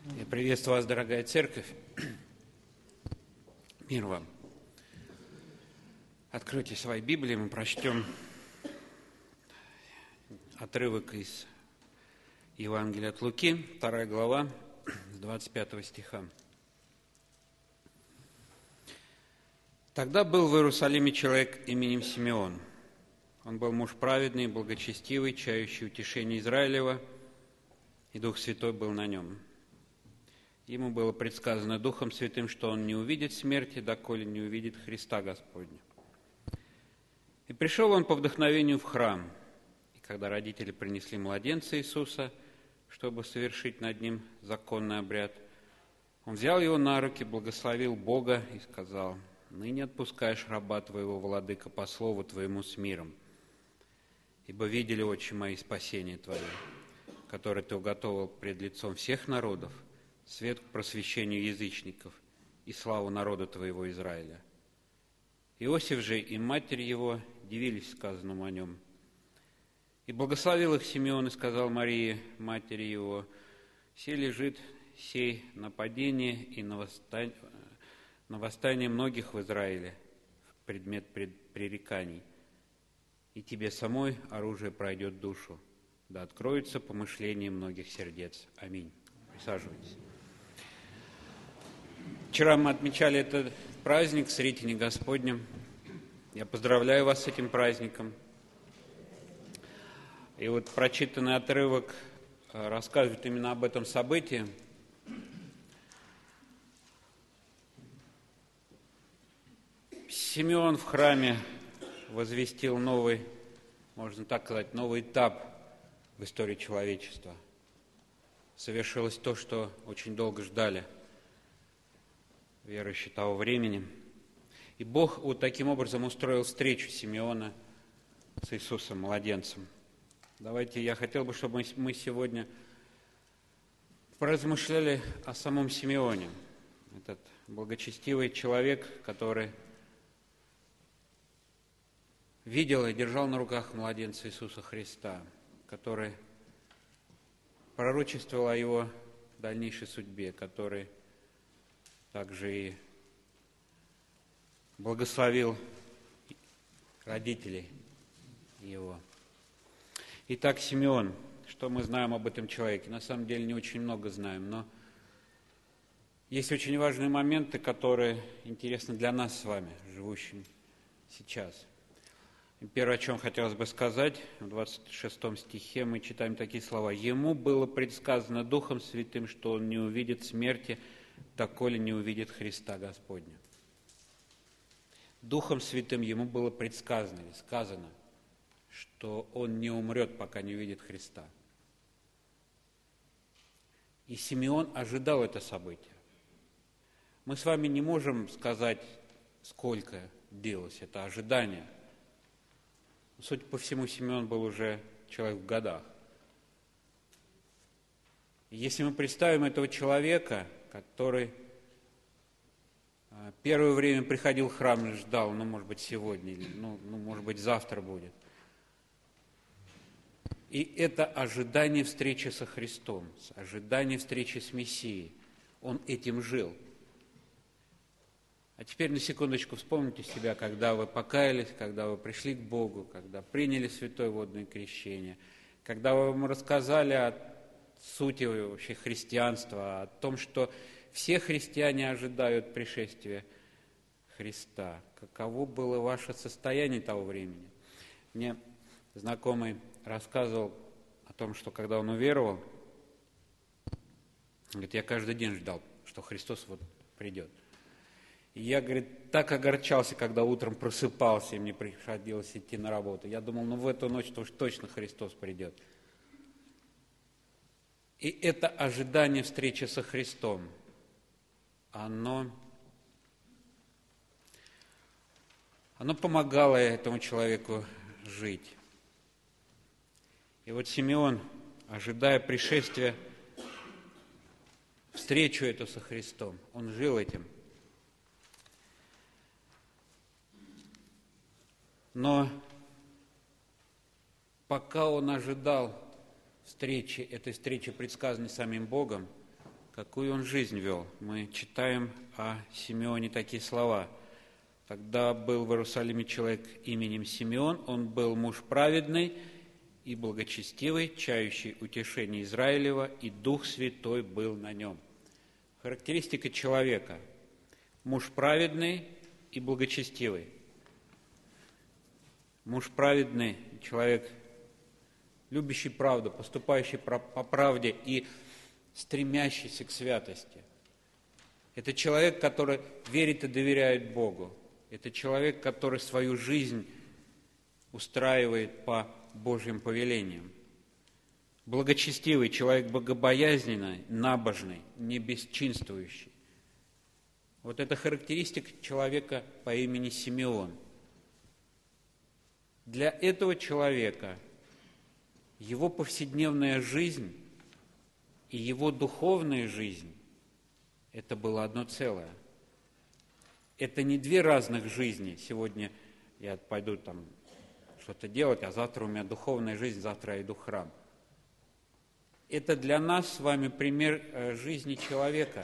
Я приветствую вас, дорогая церковь. Мир вам. Откройте свои Библии, мы прочтем отрывок из Евангелия от Луки, 2 глава, с 25 стиха. «Тогда был в Иерусалиме человек именем Симеон. Он был муж праведный, благочестивый, чающий утешение Израилева, и Дух Святой был на нем. Ему было предсказано Духом Святым, что он не увидит смерти, доколе не увидит Христа Господня. И пришел он по вдохновению в храм, и когда родители принесли младенца Иисуса, чтобы совершить над ним законный обряд, он взял его на руки, благословил Бога и сказал: «Ныне отпускаешь раба твоего, владыка, по слову твоему с миром, ибо видели очи мои спасение твое, которое ты уготовил пред лицом всех народов, свет к просвещению язычников и славу народа твоего Израиля». Иосиф же и матерь его дивились сказанному о нем. И благословил их Симеон и сказал Марии, матери его: «Сей лежит сей на падение и на восстание многих в Израиле, в предмет пререканий. И тебе самой оружие пройдет душу, да откроется помышление многих сердец. Аминь». Присаживайтесь. Вчера мы отмечали этот праздник, Сретение Господне. Я поздравляю вас с этим праздником. И вот прочитанный отрывок рассказывает именно об этом событии. Симеон в храме возвестил новый, можно так сказать, новый этап в истории человечества. Совершилось то, что очень долго ждали верующие того времени. И Бог вот таким образом устроил встречу Симеона с Иисусом, младенцем. Давайте, я хотел бы, чтобы мы сегодня поразмышляли о самом Симеоне. Этот благочестивый человек, который видел и держал на руках младенца Иисуса Христа, который пророчествовал о его дальнейшей судьбе, который также и благословил родителей его. Итак, Симеон, что мы знаем об этом человеке? На самом деле не очень много знаем, но есть очень важные моменты, которые интересны для нас с вами, живущим сейчас. И первое, о чем хотелось бы сказать, в 26 стихе мы читаем такие слова: «Ему было предсказано Духом Святым, что он не увидит смерти, доколе не увидит Христа Господня». Духом Святым ему было предсказано или сказано, что он не умрет, пока не увидит Христа. И Симеон ожидал это событие. Мы с вами не можем сказать, сколько длилось это ожидание. Судя по всему, Симеон был уже человек в годах. И если мы представим этого человека, который первое время приходил в храм и ждал, может быть, сегодня, или, может быть, завтра будет. И это ожидание встречи со Христом, ожидание встречи с Мессией. Он этим жил. А теперь на секундочку вспомните себя, когда вы покаялись, когда вы пришли к Богу, когда приняли святое водное крещение, когда вам рассказали о сути вообще христианства, о том, что все христиане ожидают пришествия Христа. Каково было ваше состояние того времени? Мне знакомый рассказывал о том, что когда он уверовал, говорит, я каждый день ждал, что Христос вот придет. И я, говорит, так огорчался, когда утром просыпался, и мне приходилось идти на работу. Я думал, в эту ночь-то уж точно Христос придет. И это ожидание встречи со Христом, оно помогало этому человеку жить. И вот Симеон, ожидая пришествия, встречу эту со Христом, он жил этим. Но пока он ожидал этой встречи, предсказанной самим Богом, какую он жизнь вел. Мы читаем о Симеоне такие слова. «Тогда был в Иерусалиме человек именем Симеон, он был муж праведный и благочестивый, чающий утешение Израилева, и Дух Святой был на нем». Характеристика человека – муж праведный и благочестивый. Муж праведный – человек, любящий правду, поступающий по правде и стремящийся к святости. Это человек, который верит и доверяет Богу. Это человек, который свою жизнь устраивает по Божьим повелениям. Благочестивый человек, богобоязненный, набожный, не бесчинствующий. Вот это характеристика человека по имени Симеон. Для этого человека его повседневная жизнь и его духовная жизнь – это было одно целое. Это не две разных жизни. Сегодня я пойду там что-то делать, а завтра у меня духовная жизнь, завтра я иду в храм. Это для нас с вами пример жизни человека.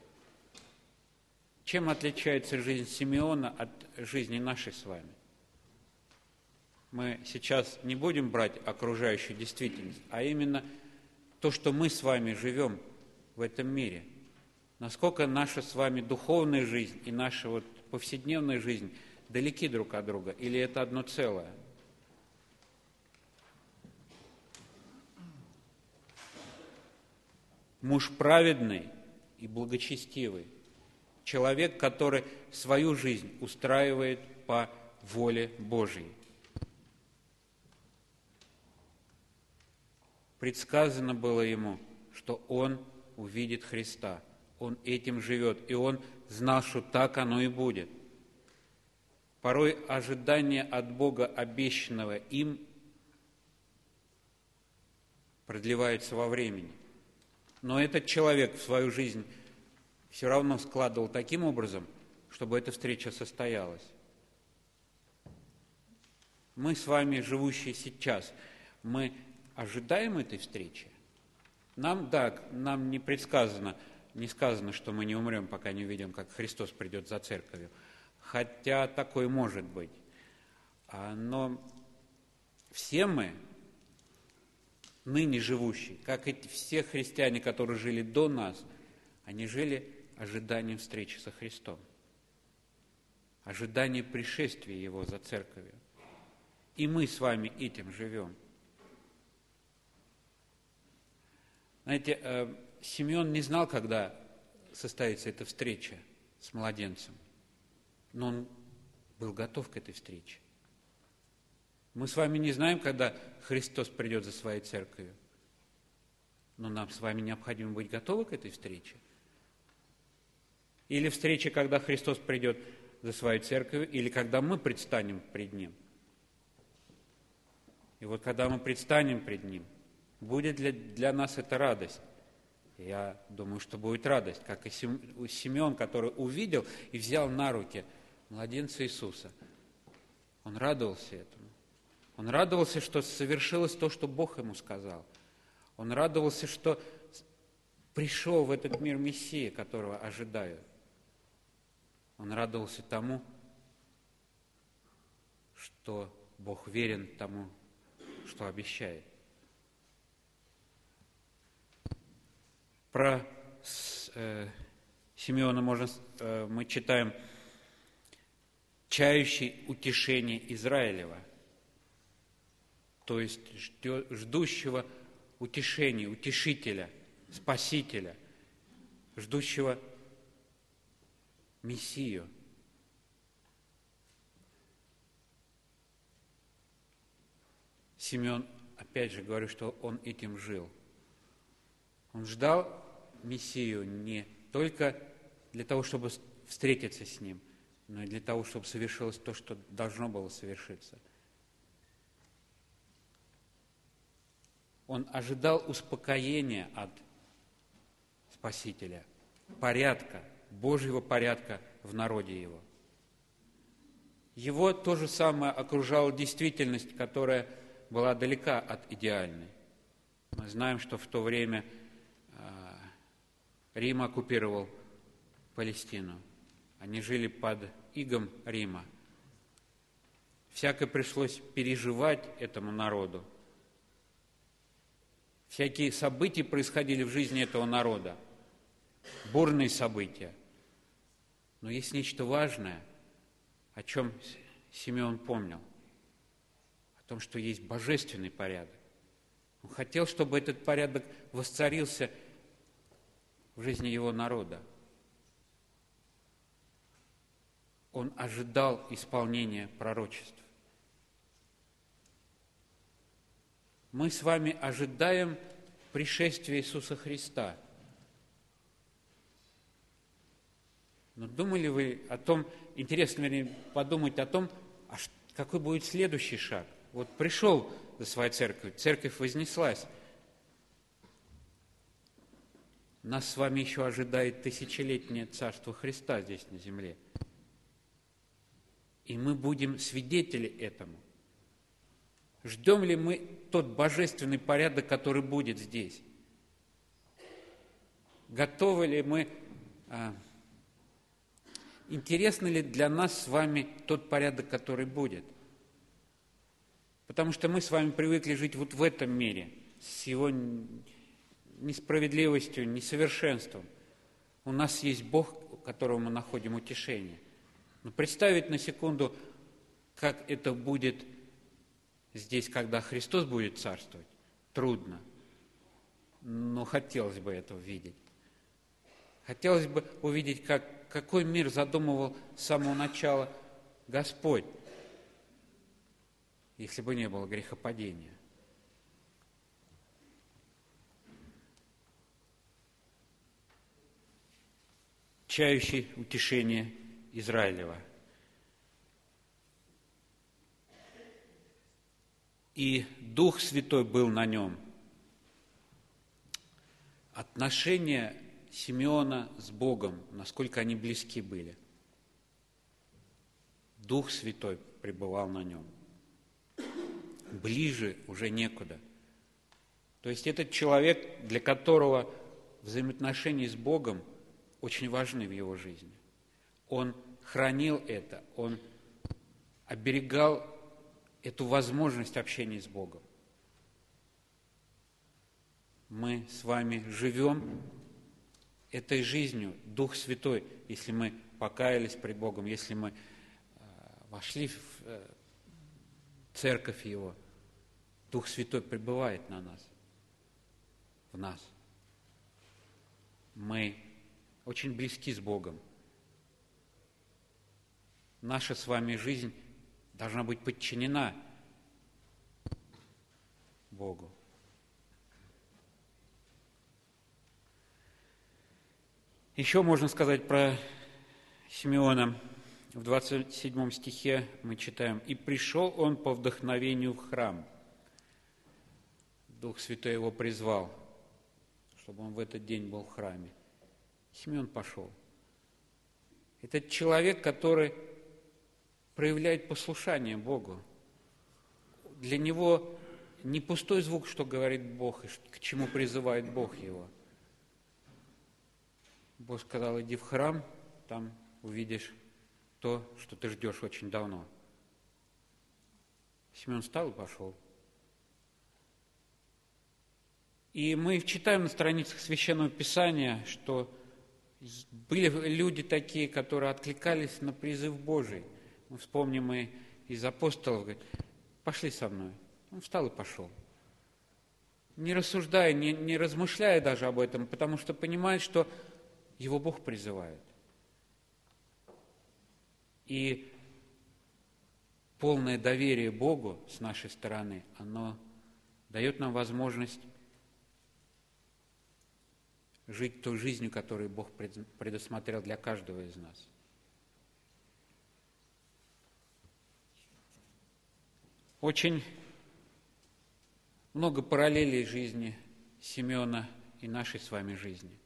Чем отличается жизнь Симеона от жизни нашей с вами? Мы сейчас не будем брать окружающую действительность, а именно то, что мы с вами живем в этом мире. Насколько наша с вами духовная жизнь и наша вот повседневная жизнь далеки друг от друга, или это одно целое? Муж праведный и благочестивый, человек, который свою жизнь устраивает по воле Божьей. Предсказано было ему, что он увидит Христа, он этим живет, и он знал, что так оно и будет. Порой ожидание от Бога, обещанного им, продлевается во времени. Но этот человек в свою жизнь все равно складывал таким образом, чтобы эта встреча состоялась. Мы с вами, живущие сейчас, мы ожидаем этой встречи? Нам не предсказано, не сказано, что мы не умрем, пока не увидим, как Христос придет за церковью. Хотя такое может быть. Но все мы, ныне живущие, как и все христиане, которые жили до нас, они жили ожиданием встречи со Христом, ожиданием пришествия Его за церковью. И мы с вами этим живем. Знаете, Симеон не знал, когда состоится эта встреча с младенцем, но он был готов к этой встрече. Мы с вами не знаем, когда Христос придет за своей церковью, но нам с вами необходимо быть готовы к этой встрече. Или встреча, когда Христос придет за своей церковью, или когда мы предстанем пред Ним. И вот когда мы предстанем пред Ним, будет для нас это радость. Я думаю, что будет радость, как и Симеон, который увидел и взял на руки младенца Иисуса. Он радовался этому. Он радовался, что совершилось то, что Бог ему сказал. Он радовался, что пришел в этот мир Мессия, которого ожидают. Он радовался тому, что Бог верен тому, что обещает. Про Симеона мы читаем: «чающий утешение Израилева», то есть ждущего утешения, утешителя, спасителя, ждущего Мессию. Симеон, опять же говорю, что он этим жил. Он ждал Мессию не только для того, чтобы встретиться с Ним, но и для того, чтобы совершилось то, что должно было совершиться. Он ожидал успокоения от Спасителя, порядка, Божьего порядка в народе Его. Его то же самое окружала действительность, которая была далека от идеальной. Мы знаем, что в то время Рим оккупировал Палестину. Они жили под игом Рима. Всякое пришлось переживать этому народу. Всякие события происходили в жизни этого народа. Бурные события. Но есть нечто важное, о чем Симеон помнил. О том, что есть божественный порядок. Он хотел, чтобы этот порядок воцарился в жизни его народа. Он ожидал исполнения пророчеств. Мы с вами ожидаем пришествия Иисуса Христа. Но думали вы о том, интересно ли подумать о том, какой будет следующий шаг? Вот пришел за своей церковью, церковь вознеслась. Нас с вами еще ожидает тысячелетнее царство Христа здесь на земле. И мы будем свидетели этому. Ждем ли мы тот божественный порядок, который будет здесь? Готовы ли мы, интересно ли для нас с вами тот порядок, который будет? Потому что мы с вами привыкли жить вот в этом мире, с его несправедливостью, несовершенством. У нас есть Бог, у которого мы находим утешение. Но представить на секунду, как это будет здесь, когда Христос будет царствовать, трудно. Но хотелось бы это увидеть. Хотелось бы увидеть, какой мир задумывал с самого начала Господь, если бы не было грехопадения. Чающий утешение Израилева. И Дух Святой был на нем. Отношения Симеона с Богом, насколько они близки были. Дух Святой пребывал на нем. Ближе уже некуда. То есть этот человек, для которого взаимоотношения с Богом очень важны в его жизни. Он хранил это, он оберегал эту возможность общения с Богом. Мы с вами живем этой жизнью, Дух Святой, если мы покаялись пред Богом, если мы вошли в церковь Его, Дух Святой пребывает на нас, в нас. Мы очень близки с Богом. Наша с вами жизнь должна быть подчинена Богу. Еще можно сказать про Симеона. В 27 стихе мы читаем: «И пришел он по вдохновению в храм». Дух Святой его призвал, чтобы он в этот день был в храме. Симеон пошел. Это человек, который проявляет послушание Богу. Для него не пустой звук, что говорит Бог, и к чему призывает Бог его. Бог сказал: иди в храм, там увидишь то, что ты ждешь очень давно. Симеон встал и пошел. И мы читаем на страницах Священного Писания, что были люди такие, которые откликались на призыв Божий. Мы вспомним и из апостолов, говорит: пошли со мной. Он встал и пошел. Не рассуждая, не размышляя даже об этом, потому что понимает, что его Бог призывает. И полное доверие Богу с нашей стороны, оно дает нам возможность жить той жизнью, которую Бог предусмотрел для каждого из нас. Очень много параллелей жизни Симеона и нашей с вами жизни.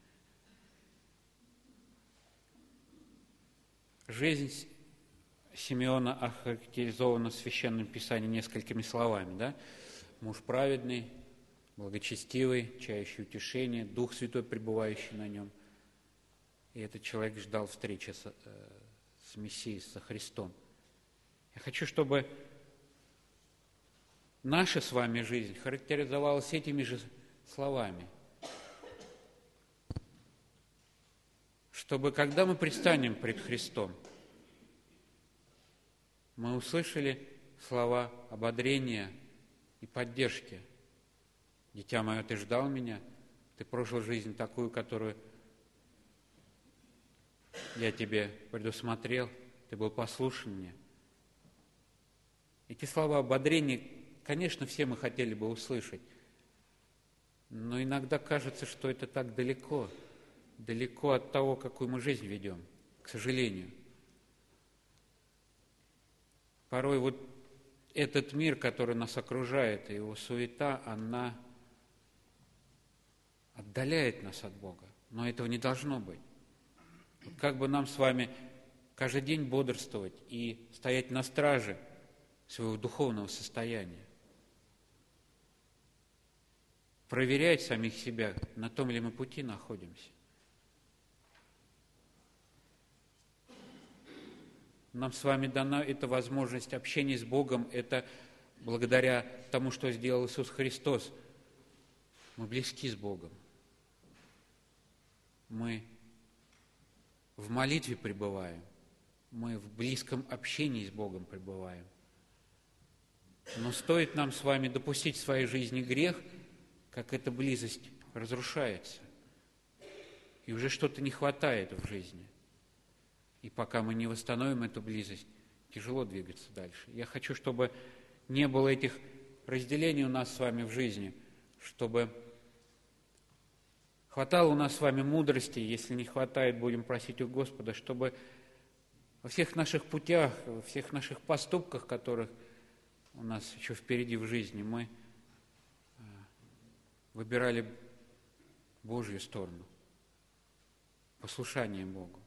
Жизнь Симеона охарактеризована в Священном Писании несколькими словами, да? Муж праведный, благочестивый, чающий утешение, Дух Святой, пребывающий на нем, И этот человек ждал встречи с Мессией, со Христом. Я хочу, чтобы наша с вами жизнь характеризовалась этими же словами. Чтобы, когда мы предстанем пред Христом, мы услышали слова ободрения и поддержки. Дитя мое, ты ждал меня, ты прожил жизнь такую, которую я тебе предусмотрел, ты был послушен мне. Эти слова ободрения, конечно, все мы хотели бы услышать, но иногда кажется, что это так далеко от того, какую мы жизнь ведем, к сожалению. Порой вот этот мир, который нас окружает, и его суета, она отдаляет нас от Бога. Но этого не должно быть. Как бы нам с вами каждый день бодрствовать и стоять на страже своего духовного состояния, проверять самих себя, на том ли мы пути находимся. Нам с вами дана эта возможность общения с Богом, это благодаря тому, что сделал Иисус Христос. Мы близки с Богом. Мы в молитве пребываем, мы в близком общении с Богом пребываем. Но стоит нам с вами допустить в своей жизни грех, как эта близость разрушается. И уже что-то не хватает в жизни. И пока мы не восстановим эту близость, тяжело двигаться дальше. Я хочу, чтобы не было этих разделений у нас с вами в жизни, чтобы хватало у нас с вами мудрости, если не хватает, будем просить у Господа, чтобы во всех наших путях, во всех наших поступках, которых у нас еще впереди в жизни, мы выбирали Божью сторону, послушание Богу.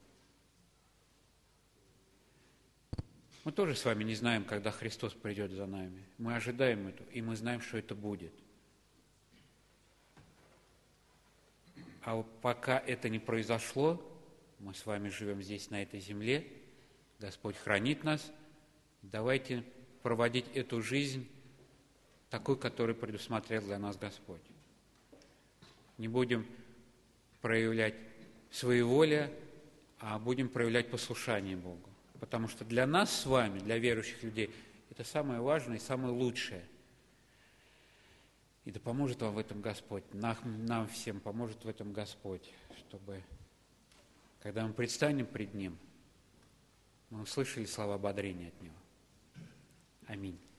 Мы тоже с вами не знаем, когда Христос придет за нами. Мы ожидаем это, и мы знаем, что это будет. А вот пока это не произошло, мы с вами живем здесь, на этой земле, Господь хранит нас. Давайте проводить эту жизнь такой, которую предусмотрел для нас Господь. Не будем проявлять своеволие, а будем проявлять послушание Богу. Потому что для нас с вами, для верующих людей, это самое важное и самое лучшее. И да поможет вам в этом Господь, нам всем поможет в этом Господь, чтобы, когда мы предстанем пред Ним, мы услышали слова ободрения от Него. Аминь.